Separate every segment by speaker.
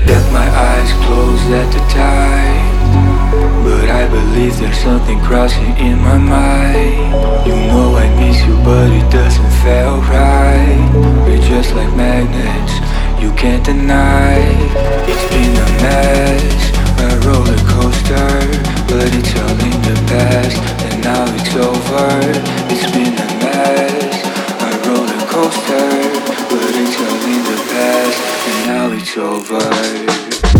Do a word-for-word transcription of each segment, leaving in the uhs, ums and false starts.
Speaker 1: Kept my eyes closed at the time, but I believe there's something crossing in my mind. You know I miss you, but it doesn't feel right. We're just like magnets, you can't deny. It's been a mess, a roller coaster, but it's all in the past, and now it's over. It's been a mess, a roller coaster, but it's all in the past, and now it's over.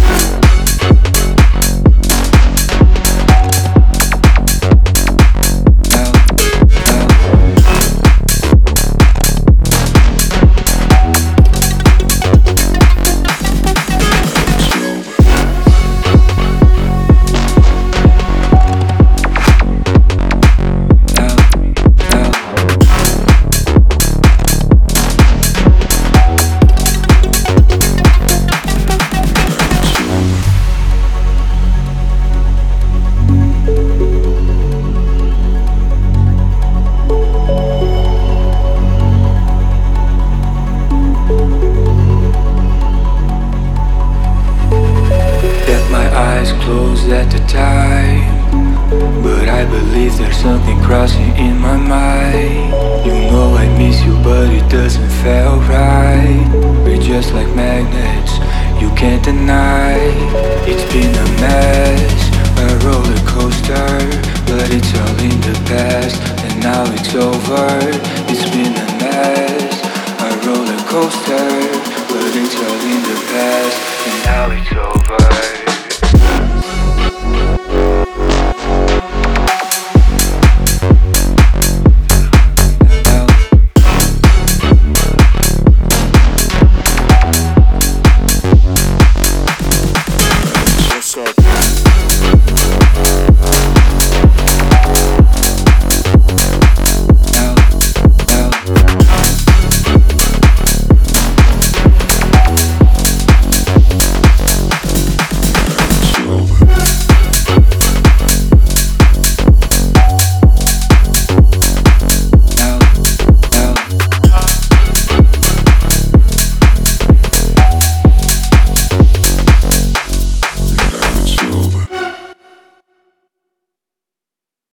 Speaker 1: Closed at the time, but I believe there's something crossing in my mind. You know I miss you, but it doesn't feel right. We're just like magnets, you can't deny. It's been a mess, a roller coaster, but it's all in the past, and now it's over. It's been a mess, a roller coaster, but it's all in the past, and now it's over.